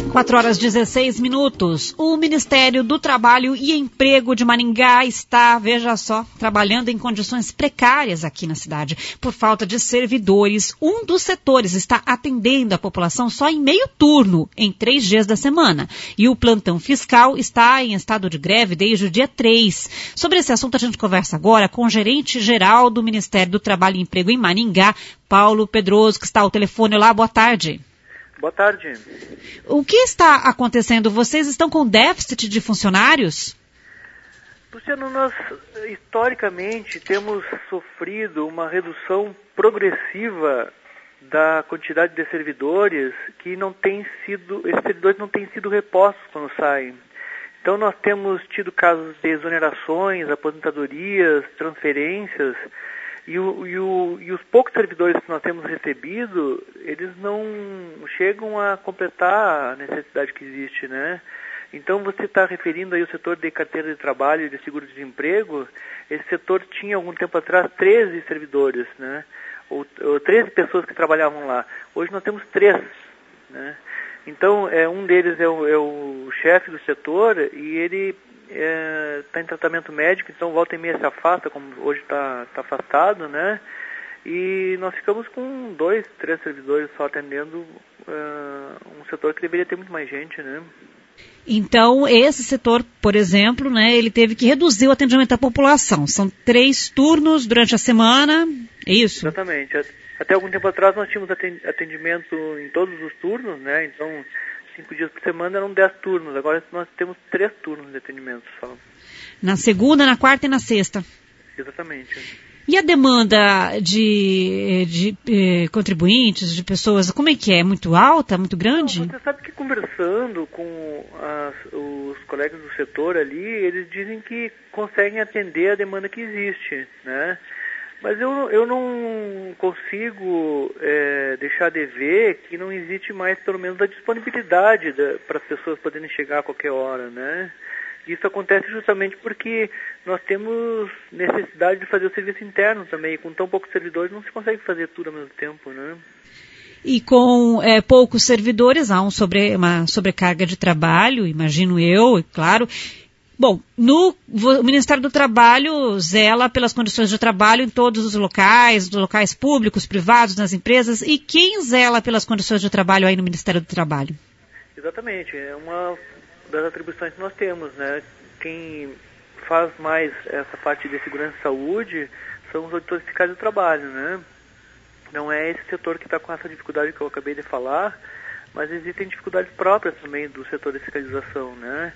4h16. O Ministério do Trabalho e Emprego de Maringá está, veja só, trabalhando em condições precárias aqui na cidade. Por falta de servidores, um dos setores está atendendo a população só em meio turno, em 3 dias da semana. E o plantão fiscal está em estado de greve desde o dia 3. Sobre esse assunto a gente conversa agora com o gerente-geral do Ministério do Trabalho e Emprego em Maringá, Paulo Pedroso, que está ao telefone. Olá, boa tarde. Boa tarde. O que está acontecendo? Vocês estão com déficit de funcionários? Luciano, nós historicamente temos sofrido uma redução progressiva da quantidade de servidores que esses servidores não têm sido repostos quando saem. Então nós temos tido casos de exonerações, aposentadorias, transferências. E os poucos servidores que nós temos recebido, eles não chegam a completar a necessidade que existe, né? Então você está referindo aí o setor de carteira de trabalho e de seguro-desemprego. Esse setor tinha algum tempo atrás 13 servidores, né? Ou 13 pessoas que trabalhavam lá. Hoje nós temos 3, né? Então um deles é o chefe do setor e ele está em tratamento médico, então volta e meia se afasta, como hoje está afastado, né? E nós ficamos com 2, 3 servidores só atendendo um setor que deveria ter muito mais gente, né? Então, esse setor, por exemplo, né, ele teve que reduzir o atendimento à população. São 3 turnos durante a semana, é isso? Exatamente. Até algum tempo atrás nós tínhamos atendimento em todos os turnos, né? Então 5 dias por semana eram 10 turnos. Agora nós temos 3 turnos de atendimento só. Na segunda, na quarta e na sexta. Exatamente. E a demanda de contribuintes, de pessoas, como é que é? Muito alta, muito grande? Não, você sabe que conversando com os colegas do setor ali, eles dizem que conseguem atender a demanda que existe, né? Mas eu não consigo deixar de ver que não existe mais, pelo menos, a disponibilidade para as pessoas poderem chegar a qualquer hora, né? Isso acontece justamente porque nós temos necessidade de fazer o serviço interno também. E com tão poucos servidores não se consegue fazer tudo ao mesmo tempo, né? E com poucos servidores há uma sobrecarga de trabalho, imagino eu, claro. Bom, o Ministério do Trabalho zela pelas condições de trabalho em todos os locais públicos, privados, nas empresas. E quem zela pelas condições de trabalho aí no Ministério do Trabalho? Exatamente, é uma das atribuições que nós temos, né? Quem faz mais essa parte de segurança e saúde são os auditores fiscais do trabalho, né? Não é esse setor que está com essa dificuldade que eu acabei de falar, mas existem dificuldades próprias também do setor de fiscalização, né?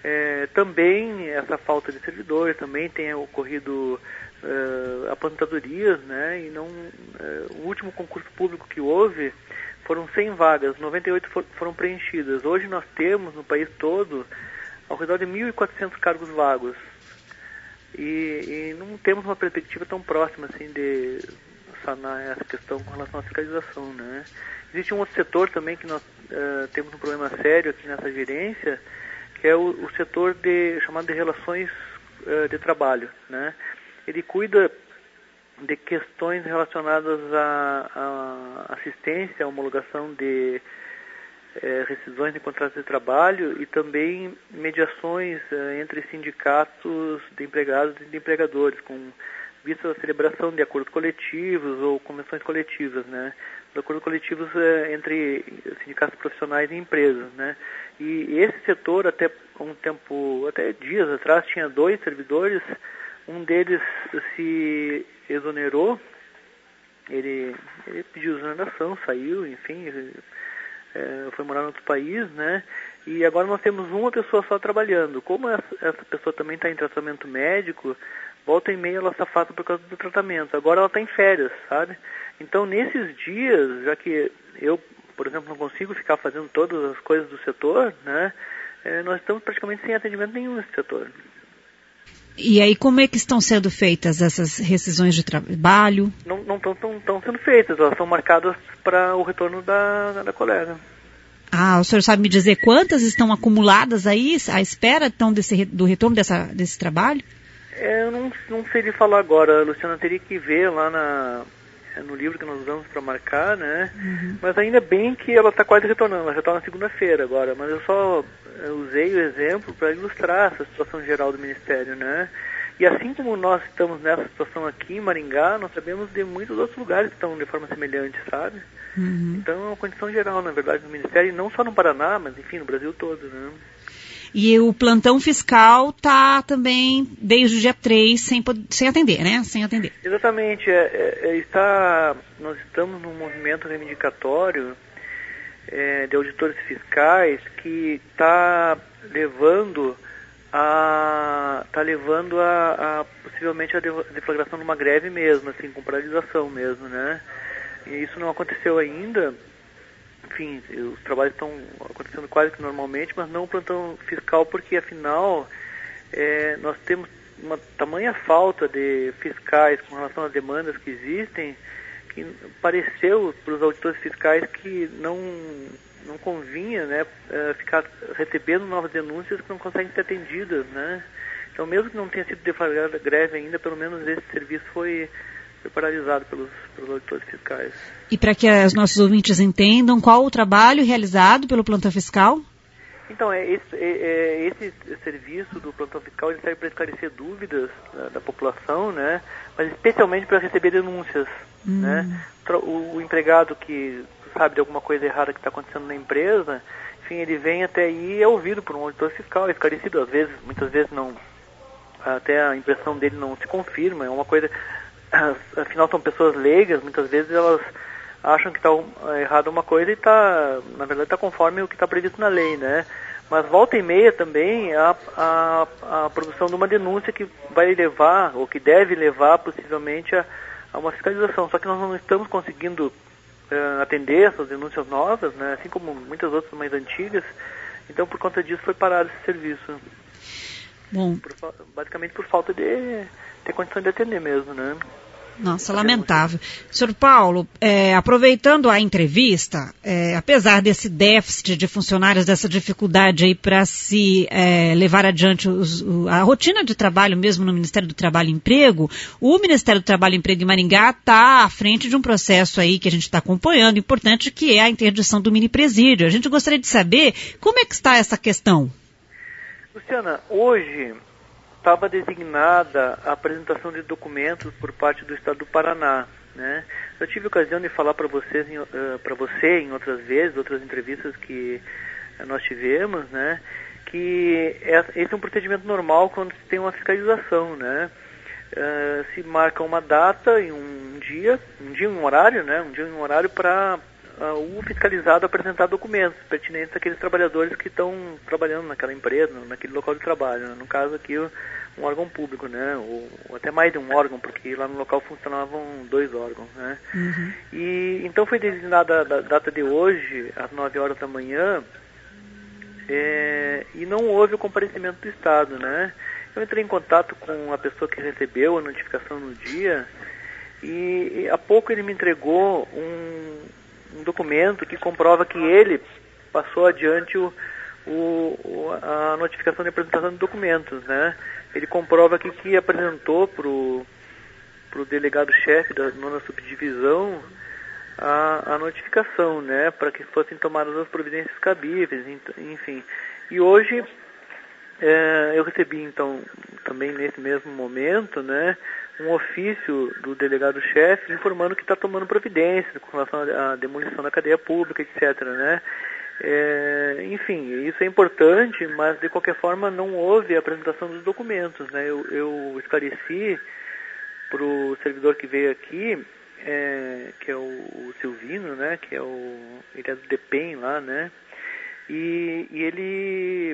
Também essa falta de servidores, também tem ocorrido aposentadorias, né? E o último concurso público que houve foram 100 vagas, 98 foram preenchidas. Hoje nós temos no país todo ao redor de 1.400 cargos vagos e não temos uma perspectiva tão próxima assim de sanar essa questão com relação à fiscalização, né? Existe um outro setor também que nós temos um problema sério aqui nessa gerência, que é o setor chamado de relações de trabalho, né? Ele cuida de questões relacionadas à assistência, à homologação de rescisões de contratos de trabalho e também mediações entre sindicatos de empregados e de empregadores, com vista à celebração de acordos coletivos ou convenções coletivas, né? Os acordos coletivos entre sindicatos profissionais e empresas, né? E esse setor, até dias atrás, tinha 2 servidores. Um deles se exonerou, ele pediu exoneração, saiu, enfim, foi morar em outro país, né? E agora nós temos uma pessoa só trabalhando. Como essa pessoa também está em tratamento médico, volta e meia ela se afasta por causa do tratamento. Agora ela está em férias, sabe? Então, nesses dias, já que eu, por exemplo, não consigo ficar fazendo todas as coisas do setor, né? Nós estamos praticamente sem atendimento nenhum nesse setor. E aí, como é que estão sendo feitas essas rescisões de trabalho? Não estão sendo feitas, elas são marcadas para o retorno da colega. O senhor sabe me dizer quantas estão acumuladas aí, à espera então, do retorno desse trabalho? Eu não sei lhe falar agora, Luciana, teria que ver lá no livro que nós usamos para marcar, né? Mas ainda bem que ela está quase retornando, ela já está na segunda-feira agora, mas eu só usei o exemplo para ilustrar essa situação geral do Ministério, né? E assim como nós estamos nessa situação aqui em Maringá, nós sabemos de muitos outros lugares que estão de forma semelhante, sabe? Então é uma condição geral, na verdade, do Ministério, e não só no Paraná, mas enfim, no Brasil todo, né? E o plantão fiscal está também desde o dia 3 sem atender, né? Sem atender. Exatamente. Nós estamos num movimento reivindicatório de auditores fiscais que está levando a possivelmente a deflagração de uma greve mesmo, assim, com paralisação mesmo, né? E isso não aconteceu ainda. Enfim, os trabalhos estão acontecendo quase que normalmente, mas não o plantão fiscal, porque afinal nós temos uma tamanha falta de fiscais com relação às demandas que existem, que pareceu para os auditores fiscais que não convinha, né, ficar recebendo novas denúncias que não conseguem ser atendidas, né? Então, mesmo que não tenha sido deflagrada greve ainda, pelo menos esse serviço foi paralisado pelos auditores fiscais. E para que os nossos ouvintes entendam, qual o trabalho realizado pelo plantão fiscal? Então, esse serviço do plantão fiscal ele serve para esclarecer dúvidas da população, né? Mas especialmente para receber denúncias, né? O empregado que sabe de alguma coisa errada que está acontecendo na empresa, enfim, ele vem até aí e é ouvido por um auditor fiscal, é esclarecido, muitas vezes não, até a impressão dele não se confirma, é uma coisa, afinal são pessoas leigas, muitas vezes elas acham que está errado uma coisa e na verdade está conforme o que está previsto na lei, né? Mas volta e meia também a produção de uma denúncia que vai levar, ou que deve levar possivelmente a uma fiscalização, só que nós não estamos conseguindo atender essas denúncias novas, né? Assim como muitas outras mais antigas, então por conta disso foi parado esse serviço. Bom, basicamente por falta de ter condição de atender mesmo, né? Nossa, lamentável. Sr. Paulo, aproveitando a entrevista, apesar desse déficit de funcionários, dessa dificuldade aí para se levar adiante a rotina de trabalho mesmo no Ministério do Trabalho e Emprego, o Ministério do Trabalho e Emprego em Maringá está à frente de um processo aí que a gente está acompanhando, importante, que é a interdição do mini-presídio. A gente gostaria de saber como é que está essa questão. Luciana, hoje estava designada a apresentação de documentos por parte do Estado do Paraná, né? Eu tive a ocasião de falar para você em outras vezes, outras entrevistas que nós tivemos, né? Que esse é um procedimento normal quando se tem uma fiscalização, né? Se marca uma data e um dia e um horário, né? Um dia e um horário para o fiscalizado apresentar documentos pertinentes àqueles trabalhadores que estão trabalhando naquela empresa, naquele local de trabalho, né? No caso aqui, um órgão público, né? Ou até mais de um órgão, porque lá no local funcionavam 2 órgãos, né? E então foi designada a data de hoje, às 9 horas da manhã, e não houve o comparecimento do Estado, né? Eu entrei em contato com a pessoa que recebeu a notificação no dia, e há pouco ele me entregou um documento que comprova que ele passou adiante a notificação de apresentação de documentos, né? Ele comprova aqui que apresentou para o delegado-chefe da 9ª subdivisão a notificação, né? Para que fossem tomadas as providências cabíveis, enfim. E hoje eu recebi, então, também nesse mesmo momento, né, um ofício do delegado-chefe informando que está tomando providências com relação à demolição da cadeia pública, etc., né? Enfim, isso é importante, mas de qualquer forma não houve a apresentação dos documentos, né? Eu esclareci para o servidor que veio aqui, que é o Silvino, né? Ele é do DEPEN lá, né? E ele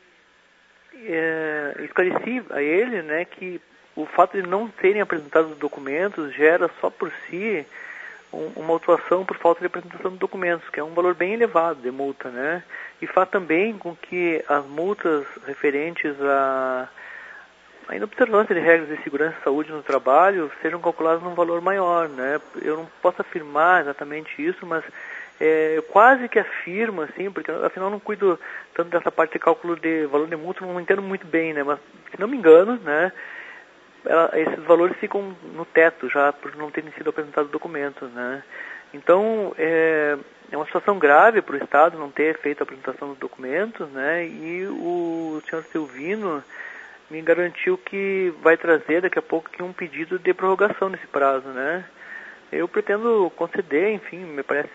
esclareci a ele, né, que o fato de não terem apresentado os documentos gera só por si uma autuação por falta de apresentação de documentos, que é um valor bem elevado de multa, né? E faz também com que as multas referentes à inobservância de regras de segurança e saúde no trabalho sejam calculadas num valor maior, né? Eu não posso afirmar exatamente isso, mas eu quase que afirmo, assim, porque afinal não cuido tanto dessa parte de cálculo de valor de multa, não entendo muito bem, né? Mas, se não me engano, né, esses valores ficam no teto já por não terem sido apresentados documentos, né? Então, é uma situação grave para o Estado não ter feito a apresentação dos documentos, né? E o senhor Silvino me garantiu que vai trazer daqui a pouco aqui um pedido de prorrogação nesse prazo, né? Eu pretendo conceder, enfim, me parece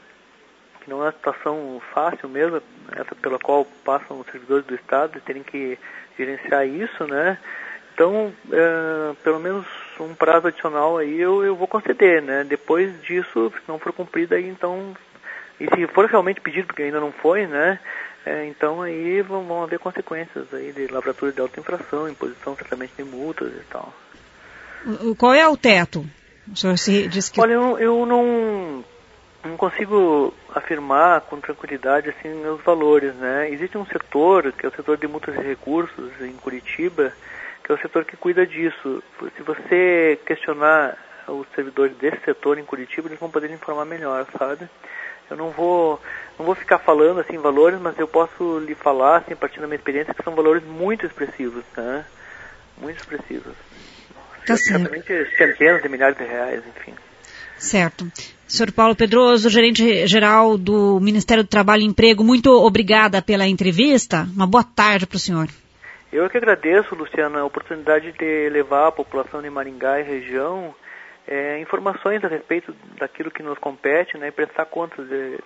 que não é uma situação fácil mesmo, essa pela qual passam os servidores do Estado, terem que gerenciar isso, né? Então, pelo menos um prazo adicional aí eu vou conceder, né? Depois disso, se não for cumprido aí, então, e se for realmente pedido, porque ainda não foi, né? Então aí vão haver consequências aí de lavratura de alta infração, imposição certamente de multas e tal. Qual é o teto? O senhor disse que... Olha, eu não consigo afirmar com tranquilidade assim os valores, né? Existe um setor, que é o setor de multas e recursos em Curitiba, que é o setor que cuida disso. Se você questionar os servidores desse setor em Curitiba, eles vão poder informar melhor, sabe? Eu não vou ficar falando assim valores, mas eu posso lhe falar, assim, a partir da minha experiência, que são valores muito expressivos, né? Muito expressivos. Tá certamente centenas de milhares de reais, enfim. Certo. Senhor Paulo Pedroso, gerente-geral do Ministério do Trabalho e Emprego, muito obrigada pela entrevista. Uma boa tarde para o senhor. Eu que agradeço, Luciana, a oportunidade de levar à população de Maringá e região informações a respeito daquilo que nos compete, né, e prestar contas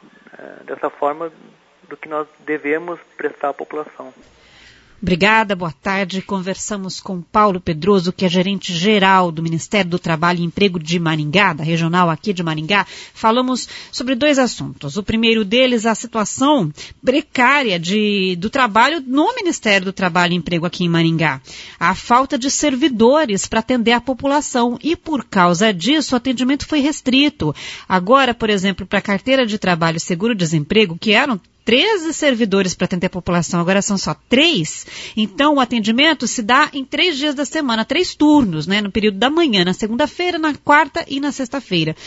dessa forma do que nós devemos prestar à população. Obrigada, boa tarde. Conversamos com Paulo Pedroso, que é gerente-geral do Ministério do Trabalho e Emprego de Maringá, da regional aqui de Maringá. Falamos sobre 2 assuntos. O primeiro deles, a situação precária do trabalho no Ministério do Trabalho e Emprego aqui em Maringá. A falta de servidores para atender a população e, por causa disso, o atendimento foi restrito. Agora, por exemplo, para a carteira de trabalho e seguro-desemprego, que eram 13 servidores para atender a população, agora são só 3. Então, o atendimento se dá em 3 dias da semana, 3 turnos, né? No período da manhã, na segunda-feira, na quarta e na sexta-feira.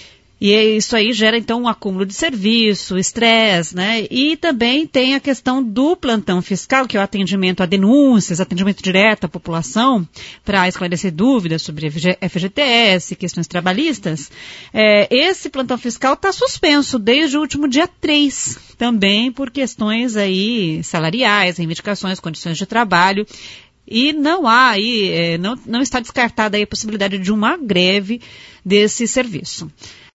E isso aí gera, então, um acúmulo de serviço, estresse, né? E também tem a questão do plantão fiscal, que é o atendimento a denúncias, atendimento direto à população, para esclarecer dúvidas sobre FGTS, questões trabalhistas. Esse plantão fiscal está suspenso desde o último dia 3, também por questões aí salariais, reivindicações, condições de trabalho. E não há aí, não está descartada aí a possibilidade de uma greve desse serviço.